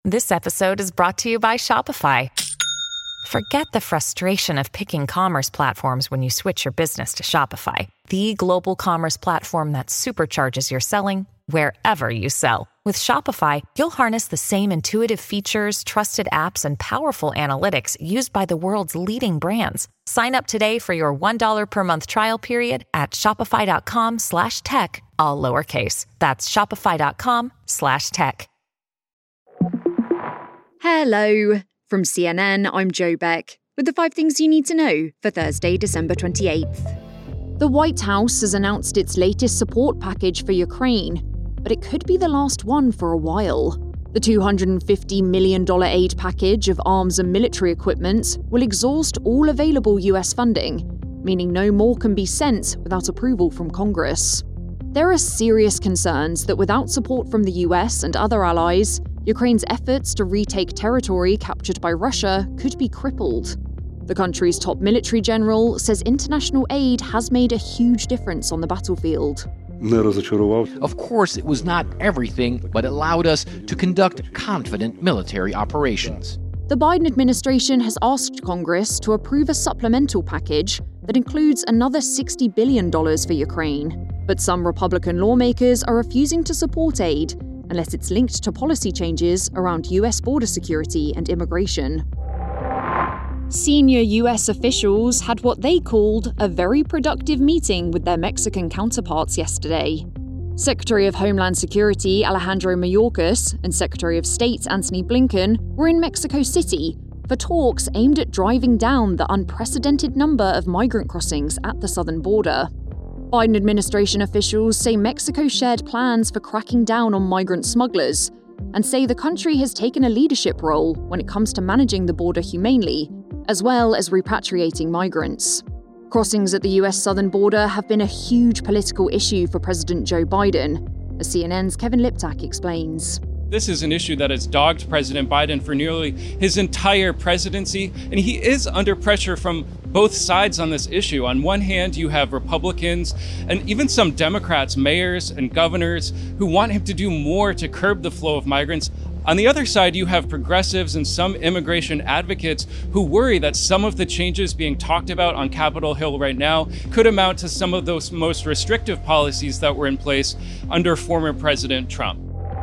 This episode is brought to you by Shopify. Forget the frustration of picking commerce platforms when you switch your business to Shopify, the global commerce platform that supercharges your selling wherever you sell. With Shopify, you'll harness the same intuitive features, trusted apps, and powerful analytics used by the world's leading brands. Sign up today for your $1 per month trial period at shopify.com/tech, all lowercase. That's shopify.com/tech. Hello. From CNN, I'm Jo Beck, with the 5 things you need to know for Thursday, December 28th. The White House has announced its latest support package for Ukraine, but it could be the last one for a while. The $250 million aid package of arms and military equipment will exhaust all available US funding, meaning no more can be sent without approval from Congress. There are serious concerns that without support from the US and other allies, Ukraine's efforts to retake territory captured by Russia could be crippled. The country's top military general says international aid has made a huge difference on the battlefield. Of course, it was not everything, but it allowed us to conduct confident military operations. The Biden administration has asked Congress to approve a supplemental package that includes another $60 billion for Ukraine. But some Republican lawmakers are refusing to support aid unless it's linked to policy changes around US border security and immigration. Senior US officials had what they called a very productive meeting with their Mexican counterparts yesterday. Secretary of Homeland Security Alejandro Mayorkas and Secretary of State Antony Blinken were in Mexico City for talks aimed at driving down the unprecedented number of migrant crossings at the southern border. Biden administration officials say Mexico shared plans for cracking down on migrant smugglers and say the country has taken a leadership role when it comes to managing the border humanely, as well as repatriating migrants. Crossings at the US southern border have been a huge political issue for President Joe Biden, as CNN's Kevin Liptak explains. This is an issue that has dogged President Biden for nearly his entire presidency, and he is under pressure from both sides on this issue. On one hand, you have Republicans and even some Democrats, mayors and governors, who want him to do more to curb the flow of migrants. On the other side, you have progressives and some immigration advocates who worry that some of the changes being talked about on Capitol Hill right now could amount to some of those most restrictive policies that were in place under former President Trump.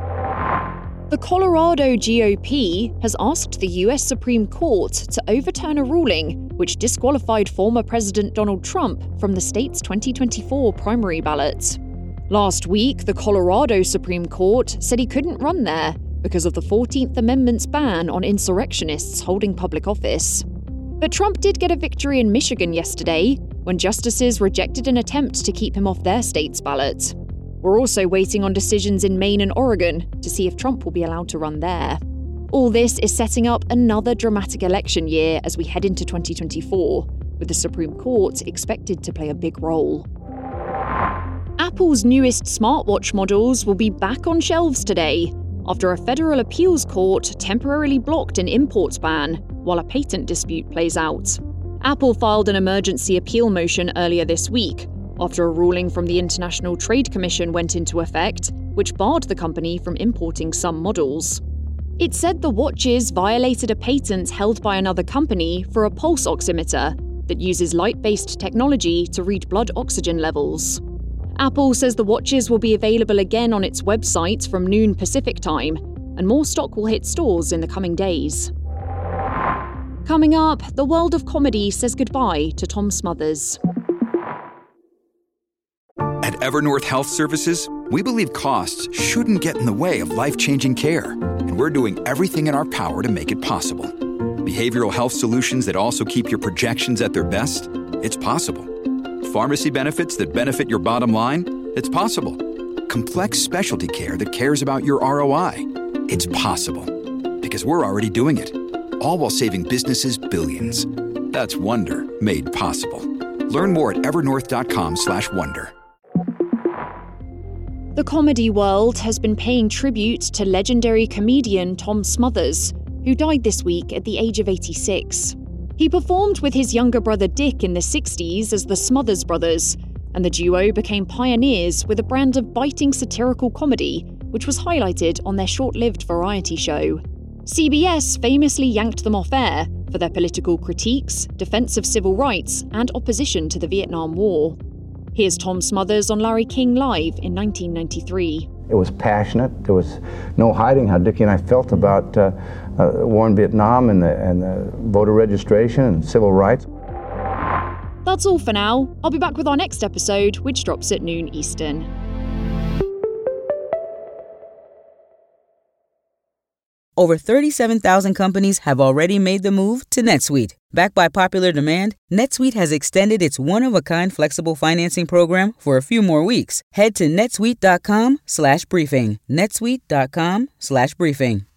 The Colorado GOP has asked the US Supreme Court to overturn a ruling which disqualified former President Donald Trump from the state's 2024 primary ballot. Last week, the Colorado Supreme Court said he couldn't run there because of the 14th Amendment's ban on insurrectionists holding public office. But Trump did get a victory in Michigan yesterday when justices rejected an attempt to keep him off their state's ballot. We're also waiting on decisions in Maine and Oregon to see if Trump will be allowed to run there. All this is setting up another dramatic election year as we head into 2024, with the Supreme Court expected to play a big role. Apple's newest smartwatch models will be back on shelves today, after a federal appeals court temporarily blocked an import ban while a patent dispute plays out. Apple filed an emergency appeal motion earlier this week, after a ruling from the International Trade Commission went into effect, which barred the company from importing some models. It said the watches violated a patent held by another company for a pulse oximeter that uses light-based technology to read blood oxygen levels. Apple says the watches will be available again on its website from noon Pacific time, and more stock will hit stores in the coming days. Coming up, the world of comedy says goodbye to Tom Smothers. At Evernorth Health Services, we believe costs shouldn't get in the way of life-changing care, and we're doing everything in our power to make it possible. Behavioral health solutions that also keep your projections at their best? It's possible. Pharmacy benefits that benefit your bottom line? It's possible. Complex specialty care that cares about your ROI? It's possible. Because we're already doing it. All while saving businesses billions. That's Wonder made possible. Learn more at evernorth.com/wonder. The comedy world has been paying tribute to legendary comedian Tom Smothers, who died this week at the age of 86. He performed with his younger brother Dick in the 60s as the Smothers Brothers, and the duo became pioneers with a brand of biting satirical comedy, which was highlighted on their short-lived variety show. CBS famously yanked them off air for their political critiques, defense of civil rights, and opposition to the Vietnam War. Here's Tom Smothers on Larry King Live in 1993. It was passionate. There was no hiding how Dickie and I felt about the war in Vietnam and the voter registration and civil rights. That's all for now. I'll be back with our next episode, which drops at noon Eastern. Over 37,000 companies have already made the move to NetSuite. Backed by popular demand, NetSuite has extended its one-of-a-kind flexible financing program for a few more weeks. Head to netsuite.com/briefing. netsuite.com/briefing.